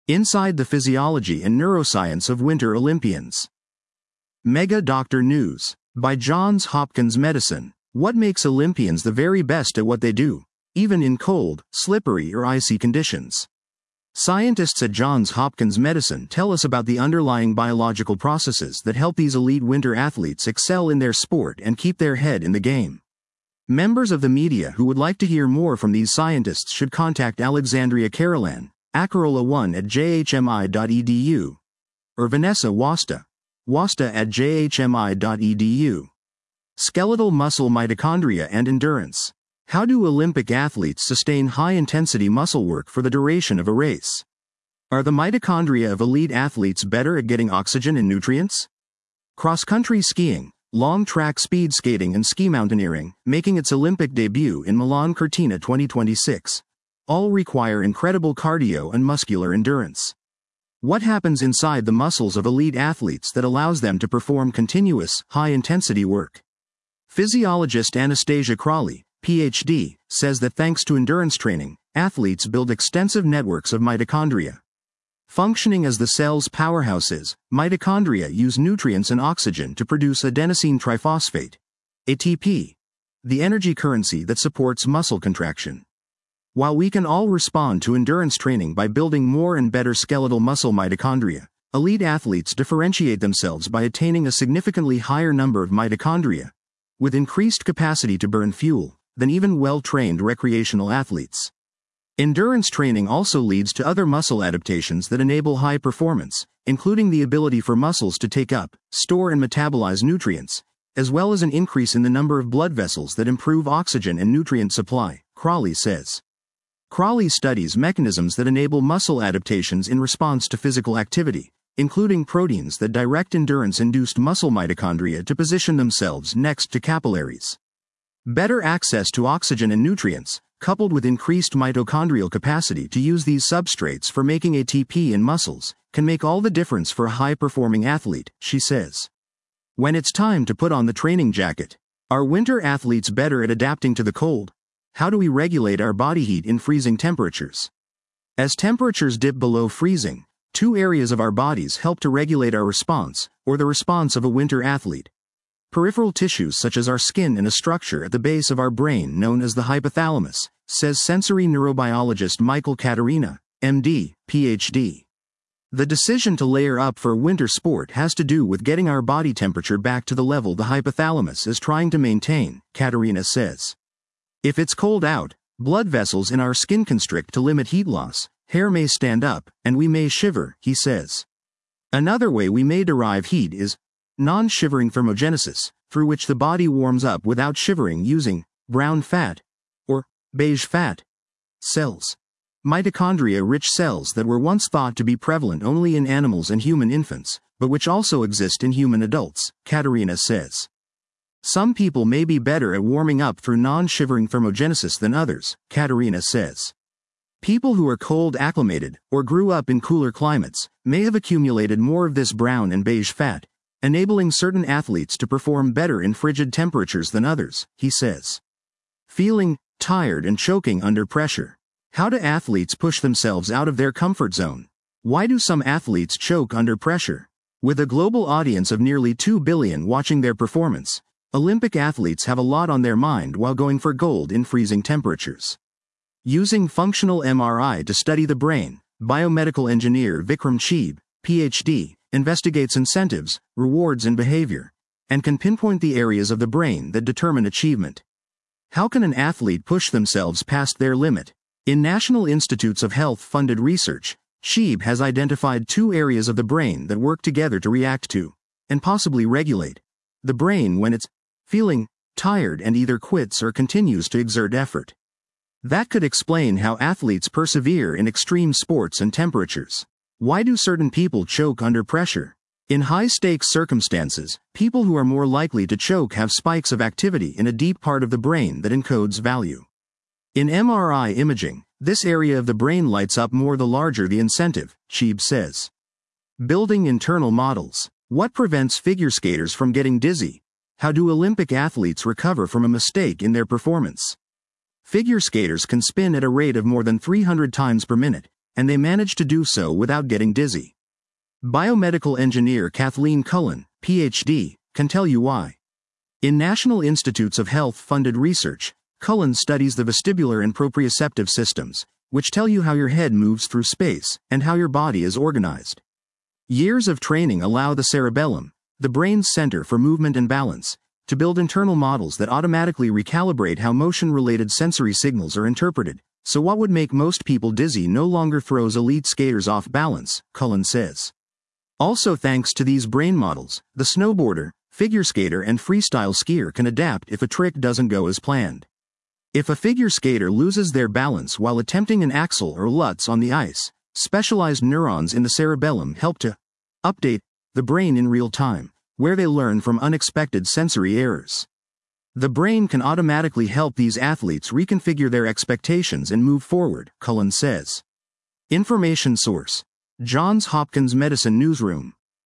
Inside the Physiology and Neuroscience of Winter Olympians. Mega Doctor News. By Johns Hopkins Medicine. What makes Olympians the very best at what they do, even in cold, slippery or icy conditions? Scientists at Johns Hopkins Medicine tell us about the underlying biological processes that help these elite winter athletes excel in their sport and keep their head in the game. Members of the media who would like to hear more from these scientists should contact Alexandria Carolan, Acarola1@jhmi.edu, or Vanessa Wasta, wasta@jhmi.edu. Skeletal muscle mitochondria and endurance. How do Olympic athletes sustain high-intensity muscle work for the duration of a race? Are the mitochondria of elite athletes better at getting oxygen and nutrients? Cross-country skiing, long-track speed skating and ski mountaineering, making its Olympic debut in Milan Cortina 2026, all require incredible cardio and muscular endurance. What happens inside the muscles of elite athletes that allows them to perform continuous, high-intensity work? Physiologist Anastasia Crawley, PhD, says that thanks to endurance training, athletes build extensive networks of mitochondria. Functioning as the cell's powerhouses, mitochondria use nutrients and oxygen to produce adenosine triphosphate, ATP, the energy currency that supports muscle contraction. While we can all respond to endurance training by building more and better skeletal muscle mitochondria, elite athletes differentiate themselves by attaining a significantly higher number of mitochondria, with increased capacity to burn fuel, than even well-trained recreational athletes. Endurance training also leads to other muscle adaptations that enable high performance, including the ability for muscles to take up, store and metabolize nutrients, as well as an increase in the number of blood vessels that improve oxygen and nutrient supply, Crawley says. Crawley studies mechanisms that enable muscle adaptations in response to physical activity, including proteins that direct endurance-induced muscle mitochondria to position themselves next to capillaries. Better access to oxygen and nutrients, coupled with increased mitochondrial capacity to use these substrates for making ATP in muscles, can make all the difference for a high-performing athlete, she says. When it's time to put on the training jacket, are winter athletes better at adapting to the cold? How do we regulate our body heat in freezing temperatures? As temperatures dip below freezing, two areas of our bodies help to regulate our response, or the response of a winter athlete. Peripheral tissues such as our skin and a structure at the base of our brain known as the hypothalamus, says sensory neurobiologist Michael Caterina, MD, PhD. The decision to layer up for winter sport has to do with getting our body temperature back to the level the hypothalamus is trying to maintain, Caterina says. If it's cold out, blood vessels in our skin constrict to limit heat loss, hair may stand up, and we may shiver, he says. Another way we may derive heat is non-shivering thermogenesis, through which the body warms up without shivering using brown fat, or beige fat, cells. Mitochondria-rich cells that were once thought to be prevalent only in animals and human infants, but which also exist in human adults, Caterina says. Some people may be better at warming up through non-shivering thermogenesis than others, Caterina says. People who are cold acclimated, or grew up in cooler climates, may have accumulated more of this brown and beige fat, enabling certain athletes to perform better in frigid temperatures than others, he says. Feeling tired and choking under pressure. How do athletes push themselves out of their comfort zone? Why do some athletes choke under pressure? With a global audience of nearly 2 billion watching their performance, Olympic athletes have a lot on their mind while going for gold in freezing temperatures. Using functional MRI to study the brain, biomedical engineer Vikram Cheeb, PhD, investigates incentives, rewards and behavior, and can pinpoint the areas of the brain that determine achievement. How can an athlete push themselves past their limit? In National Institutes of Health-funded research, Cheeb has identified 2 areas of the brain that work together to react to, and possibly regulate, the brain when it's feeling tired and either quits or continues to exert effort. That could explain how athletes persevere in extreme sports and temperatures. Why do certain people choke under pressure? In high-stakes circumstances, people who are more likely to choke have spikes of activity in a deep part of the brain that encodes value. In MRI imaging, this area of the brain lights up more the larger the incentive, Cheeb says. Building internal models. What prevents figure skaters from getting dizzy? How do Olympic athletes recover from a mistake in their performance? Figure skaters can spin at a rate of more than 300 times per minute, and they manage to do so without getting dizzy. Biomedical engineer Kathleen Cullen, PhD, can tell you why. In National Institutes of Health-funded research, Cullen studies the vestibular and proprioceptive systems, which tell you how your head moves through space and how your body is organized. Years of training allow the cerebellum, the brain's center for movement and balance, to build internal models that automatically recalibrate how motion-related sensory signals are interpreted. So what would make most people dizzy no longer throws elite skaters off balance, Cullen says. Also thanks to these brain models, the snowboarder, figure skater and freestyle skier can adapt if a trick doesn't go as planned. If a figure skater loses their balance while attempting an axel or lutz on the ice, specialized neurons in the cerebellum help to update the brain in real time, where they learn from unexpected sensory errors. The brain can automatically help these athletes reconfigure their expectations and move forward, Cullen says. Information source: Johns Hopkins Medicine Newsroom.